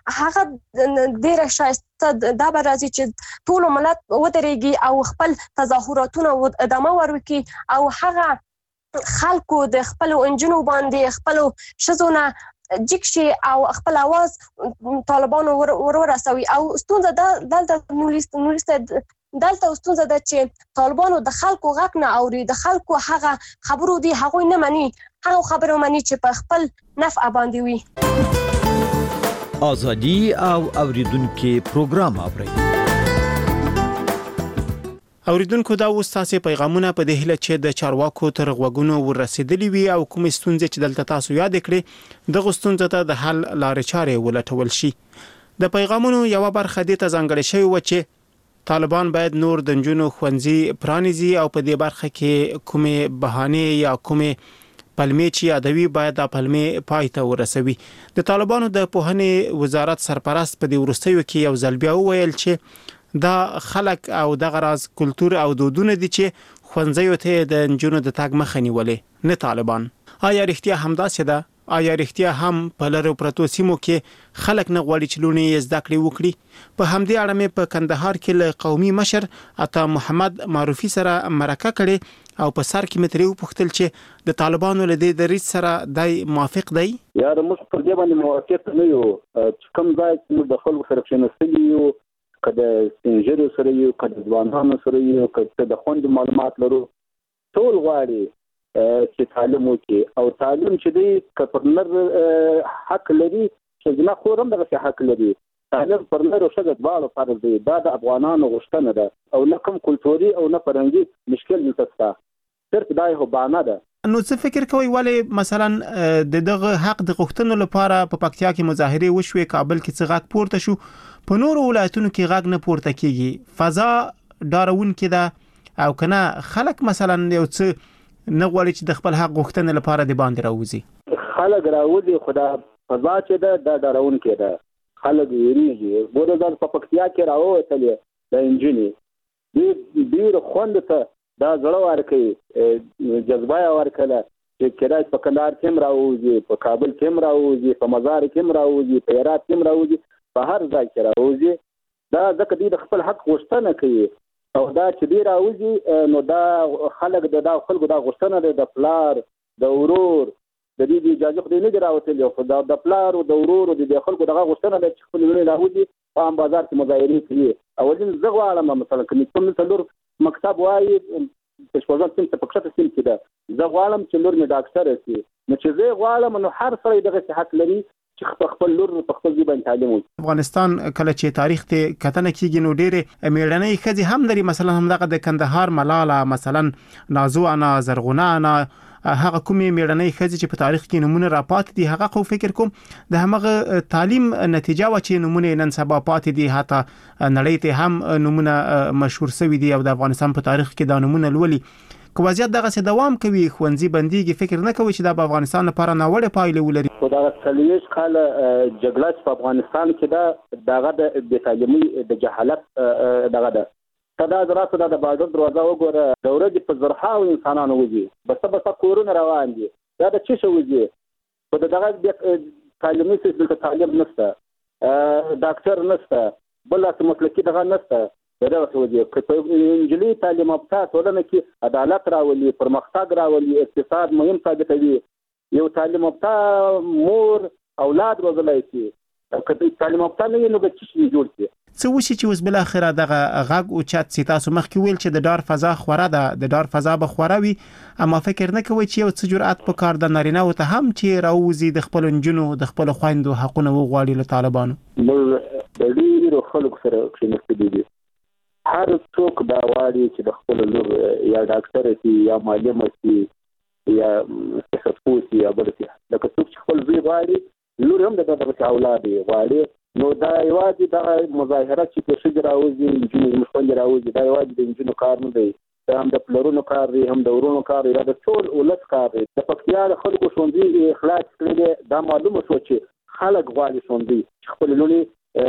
هغه ډیره شایسته دا به راځي چې ټول ملت ودرېږي او خپل تظاهراتونه ادامه ورکړي او هغه خلکو د خپل انجنونو باندې خپل شزونه جکشي او خپل आवाज طالبانو ورسوي او ستونزه دلته ستونزه ده چې طالبانو د خلکو غږ نه اوري د خلکو هغه خبرو دي هغه نه مني هغه خبرو مني چې په خپل نفع باندې وي. آزادی او اوریدونکو پروګرام اوري. اوریدونکو دا وستاسې پیغامونه په دې هله چې د چارواکو تر غوږونو ورسېدلې وي او کوم ستونزې چې دلته تاسو یاد کړئ د غوښتنې ته د حل لارې چارې ولټول شي. د پیغامونو یو برخه د ځانګړې شوی و چې طالبان باید نور د جنونو خوندزي پرانیزي او په دې برخه کې کومه بهانه یا کومه پلمې چې یادوي باید د پلمې پای ته ورسوي. د طالبانو د پوهنې وزارت سرپرست په دې ورستیو کې یو ځل بیا وویل چې دا خلک او د غراز کلچر او دودونه دي چې خوندزیو ته د جنونو د تاګ مخه نیولې نه طالبان. آیا رښتیا همداسې ده؟ آیا رښتیا هم په لرو پرتو سیمو کې خلک نه غواړي چې لونی زده کړې وکړي؟ په همدې اړه مې په کندهار کې له قومي مشر عطا محمد معروفي سره مرکه کړې او په سر کې متري وپوښتل چې د طالبانو له دې دریځ سره دای موافق دی؟ یا د موږ پر دې باندې موافق نه یو چې کوم ځای چې د خلکو سره کېناستلي یو کله سپینجرو سره یو کله ځوانانو سره یو کله د خوند معلومات لرو ټول غواړي چې تعلیم وکړي او تعلیم چې دی کپرنر حق لري چې نه خورم دغه حق لري تعلیم پرنر او شګه دواړو فرض دی دا د افغانانو غوښتنه ده او نه کوم کلتوري او نه فرهنګي مشکل نشته صرف دا یو بهانه ده. نو څه فکر کوي ولې مثلا دغه حق د غوښتنو لپاره په پکتیا کې مظاهره وشوي کابل کې څه غږ پورته شو په نورو ولایتونو کې غږ نه پورته کیږي فضا ډارون کې ده او کنه خلک مثلا یو څه نه غواړي چې د خپل حق غوښتنې لپاره د باندې راوځي خلک راوځي خدا فضا چې ده د ډارون کې ده خلک یریږي ګوره ځل په پکتیا کې راووتلې د انجینی ډیر خوند ته دا زړه ورکوي جذبه ورکړه چې کله په کندهار کې راوځي په کابل کې راوځي په مزار کې راوځي په هرات کې راوځي په هر ځای کې راوځي دا ځکه د خپل حق غوښتنه کوي او دا چې دی راوځي نو دا خلک د خلکو دا غوښتنه ده د پلار د ورور د دې اجازه خو نه دی راوتلی خو د پلار او د ورور د خلکو دغه غوښتنه ده چې خپل لوري راوځي په عام بازار کې مظاهرې کوي اولین زه غواړم مثلا کوم څلور مکتب وایي په شپږم سیم په کښته سیم کې ده زه غواړم چې لور مې ډاکټر شي نو چې زه غواړم نو هر سړی دغه حق لري چې خپل لور په خپل ځبان تعلیم وکړي. افغانستان کله چې تاریخ ته کتنه کیږي نو ډېر میړنۍ ښځې هم لري مثلا هم دغه د کندهار ملاله مثلا نازو انا زرغونه انا هغه کومې میړنۍ ښځې چې په تاریخ کې نمونه راپات دي هغه خو فکر کوم د هغه تعلیم نتیجه و چې نمونه نن سبا پات دي حتی نړۍ ته هم نمونه مشهور شوی دي او د افغانستان په تاریخ کې دا نمونه لولي که وضعیت دغه څه دوام کوي خوندزي بنديږي فکر نه کوي چې دا په افغانستان لپاره ناوړه پایلې ولري. خو دا سلیش کاله جګړه په افغانستان کې دغه د بې تعلیمي د جهالت دغه ده دا دراسه د بازار دروازه وګوره د ورځې په زرهاو انسانانو وځي بس کورونه روان دي دا د څه شو وځي په دغه تعلیمي سیستم کې تعلیم نشته ډاکټر نشته بل څه مسلکي دغه نشته دا څه وځي چې انجلي تعلیم یافته ټولنه کې عدالت راولي پرمختګ راولي اقتصاد مهم ثابتوي یو تعلیم یافته مور اولاد روزلای شي که تعلیم یافته نه نو به څه جوړ شي څه وشي چې اوس بل اخره دغه غږ او چات سي تاسو مخکې ویل چې د ډار فضا خوره ده د ډار فضا به خوروي اما فکر نه کوي چې یو څه جرأت په کار د نارینه او ته هم چې راوځي د خپل جنونو د خپل خويندو حقونه وغواړي له طالبانو د ډیرو خلکو سره کېناستلي دي هر څوک دا وایي چې د خپل لور یا ډاکټر شي یا معلم شي یا سیاستپوه شي یا بل څه لکه څوک چې خپل زوی غواړي لور هم دغه اولاد غواړي نو دا یوازې د مظاهره چې په شګ راوځي انجینر مخول راوځي دا یوازې د انجینر کار نه دی دا هم د پلرونو کار دی هم د ورونو کار دی دا د ټول ولس کار دی د پکتیا د خلکو ښوونځي اخلاص کړی دا معلومه شو چې خلک غواړي ښوونځي چې خپل لونی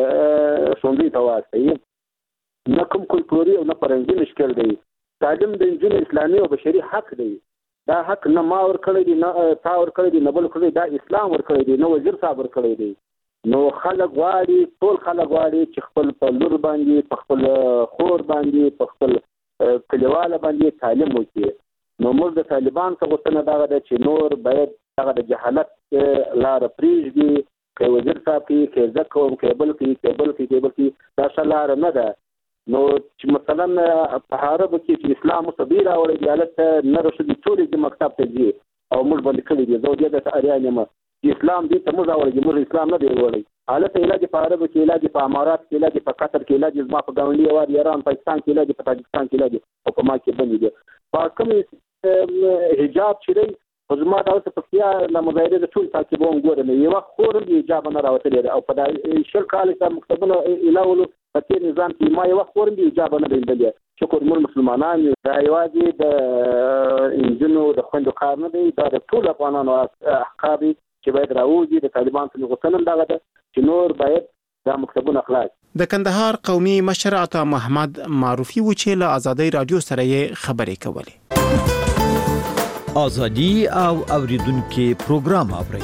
ښوونځي ته واستوي نه کوم کلتوري او نه فرهنګي مشکل دی تعلیم د انجینر اسلامي او بشري حق دی دا حق نه ما ور کړی دی نه تا ور کړی دی نه بل کړی دا اسلام ور کړی دی نه وزیر صاحب ور کړی دی نو خلک غواړي، ټول خلک غواړي چې خپل په لور باندې، په خپل خور باندې، په خپل کلیواله باندې تعلیم وکړي. نو موږ د طالبان څخه غوښتنه دغه ده چې نور باید هغه د جهالت لاره پرېږدي، که وزیر صاحب کې، که زه کوم، که بل کې، دا ښه لاره نه ده. نو چې مثلا په عربو کې چې اسلام مصدي راوړی دی، هلته نر ښځې ټولې دې مکتب ته ځي او موږ باندې کړي دي. زه دې ته اریان یم چې اسلام دې ته موږ راوړی دی، موږ اسلام نه دی راوړی. هلته علاج په عربو کې، علاج په امارات کې، علاج په قطر کې، علاج زما په ګاونډي هېواد ایران پاکستان کې، علاج په تاجکستان کې، علاج او په ما کې بندي دي. په کوم حجاب چې دی خو زما دا اوس پکتیا له مظاهرې د ټول تعقیبوم ګورم، یو وخت خور هم حجاب نه راوتلی او په دا 20 کال کې مکتبونه ایلاولو په تېر نظام کې ما یو وخت خور هم حجاب نه لیدلی. شکر موږ مسلمانان یو، دا یوازې د نجونو د خویندو کار نه دی، دا د ټولو افغانانو حق دی چې باید راوځي. د طالبان څخه غوښتنه هم دغه ده چې نور باید دا مکتبونه خلاص. د کندهار قومي مشر عطا محمد معروفي و چې له آزادۍ رادیو سره یې خبرې کولې. ازادي او اوریدونکو پروګرام اوري.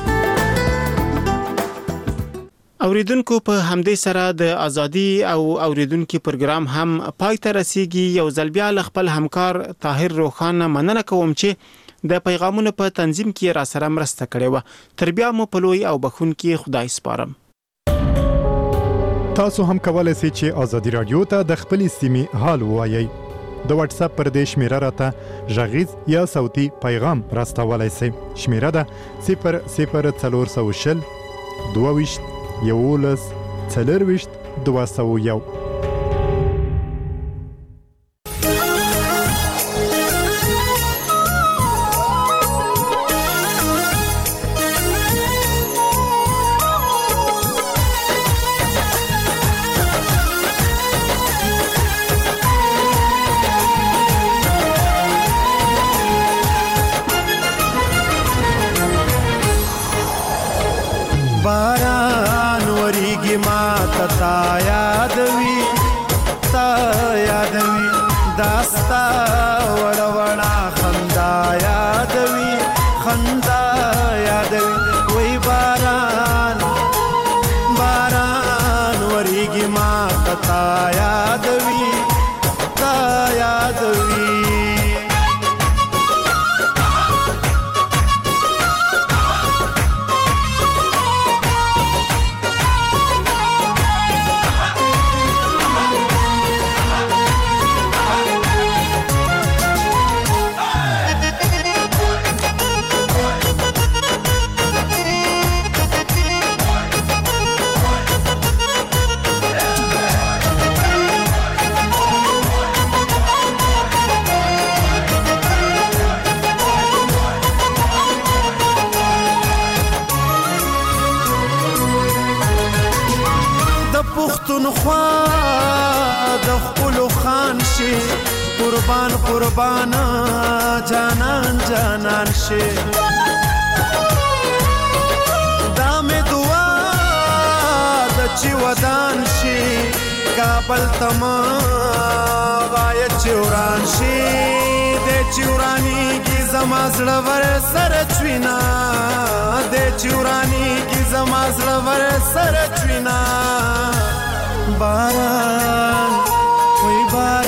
اوریدونکو په همدې سره د ازادي او اوریدونکو پروګرام هم پای ته رسیدي. یو ځل بیا خپل همکار طاهر روخان مننه کوم چې د پیغامونو په تنظیم کې را سره مرسته کړې و. تر بیا مو په لوی او بخونکي خدای سپارم. تاسو هم کولای شئ چې ازادي رادیو ته د خپل سیمې حال ووایئ. د واتس اپ پر دې شمیره راته غږیز یا صوتي پیغام راستولای شئ. شمیره ده 00420 22 11 40 201. قربان جانان جانان شي دا مې دعا د چې ودان شي کابل تما غایت چوران شي د چورانی کی زما زړه ور سره چوینا د چورانی کی زما زړه ور سره چوینا باران وای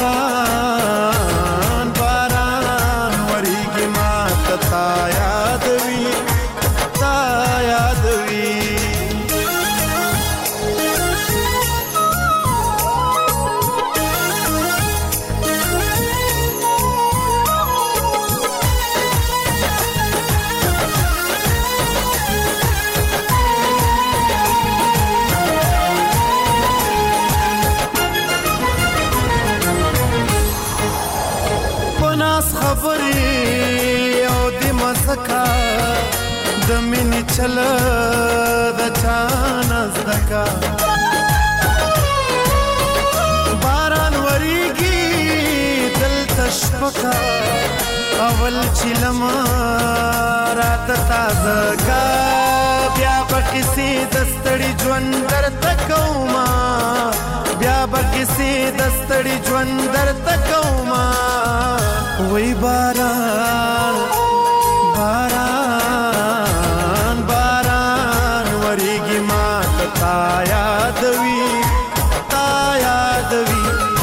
باران باران وریږي ما تا یاد وی تا یاد وی د مینې چل د چان زدکا باران وریږي دلته شپکا اول چې لمه راته تازه کا بیا به کیسې د ستړي ژوند درته کومه بیا به کیسې د ستړي ژوند درته کومه وای باران باران باران وریږي ما تا یادوي تا یادوي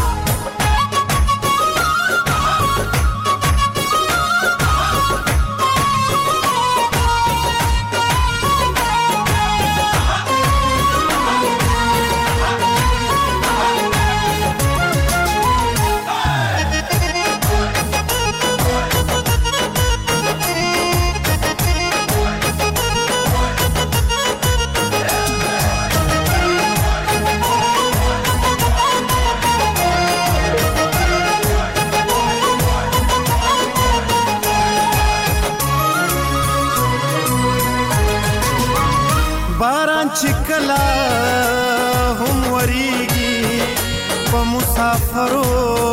باران چکلا هم وریږي په مسافرو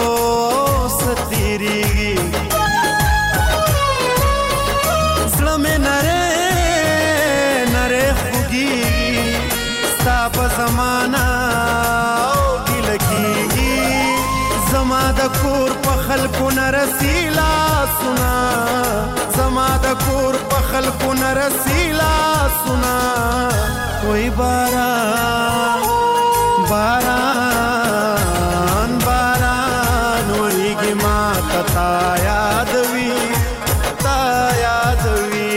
ستیریږي زړه مې نری نری خوږیږي ستا په زمانه ګیله کېږي زما د کور په خلکو نه رسي لاسونه زما د کور په خلکو نه رسي لاسونه وای باران باران باران وریږي ما ته تا یادوي تا یادوي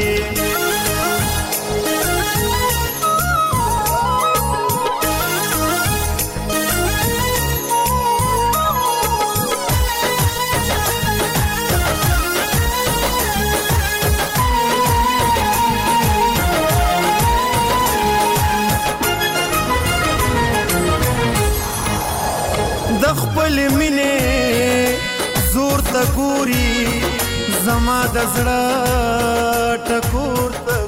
د خپل مینې زور ته ګوري زما د زړه ټکور ته